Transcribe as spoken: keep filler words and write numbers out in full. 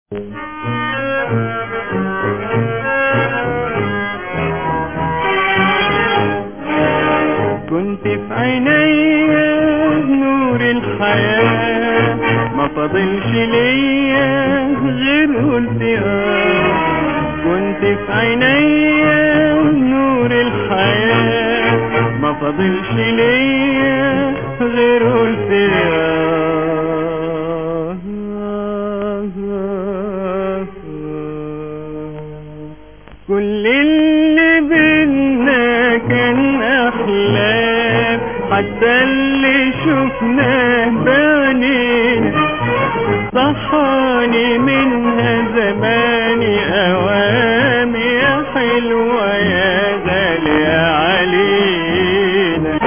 كنت في عيني نور الحياة، ما فضلش ليا غير قلت اه. كنت في عيني نور الحياة، ما فضلش ليا غير قلت اه. كل اللي بينا كان أحلام، حتى اللي شفناه بعينينا صحاني منها زماني أوام يا حلوة يا غالية علينا.